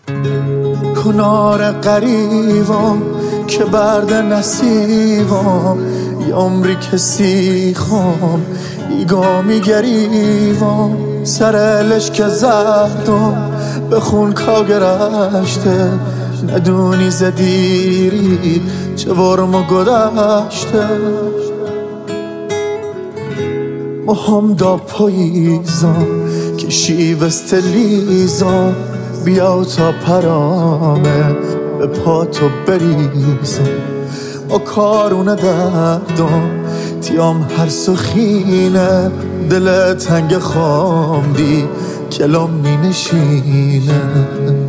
کنار قریبم که برد نصیبم یه عمری که سیخم ایگا میگریوم سر لشک زهدم به خون کاگرشته ندونی زدیری چه ورم گذشته مهم دا پاییزم که شیوست لیزم بیا تا پرامه به پاتو بریزم با کارونه دردم تیام هر سخینه دل تنگ خامدی کلام می نشینه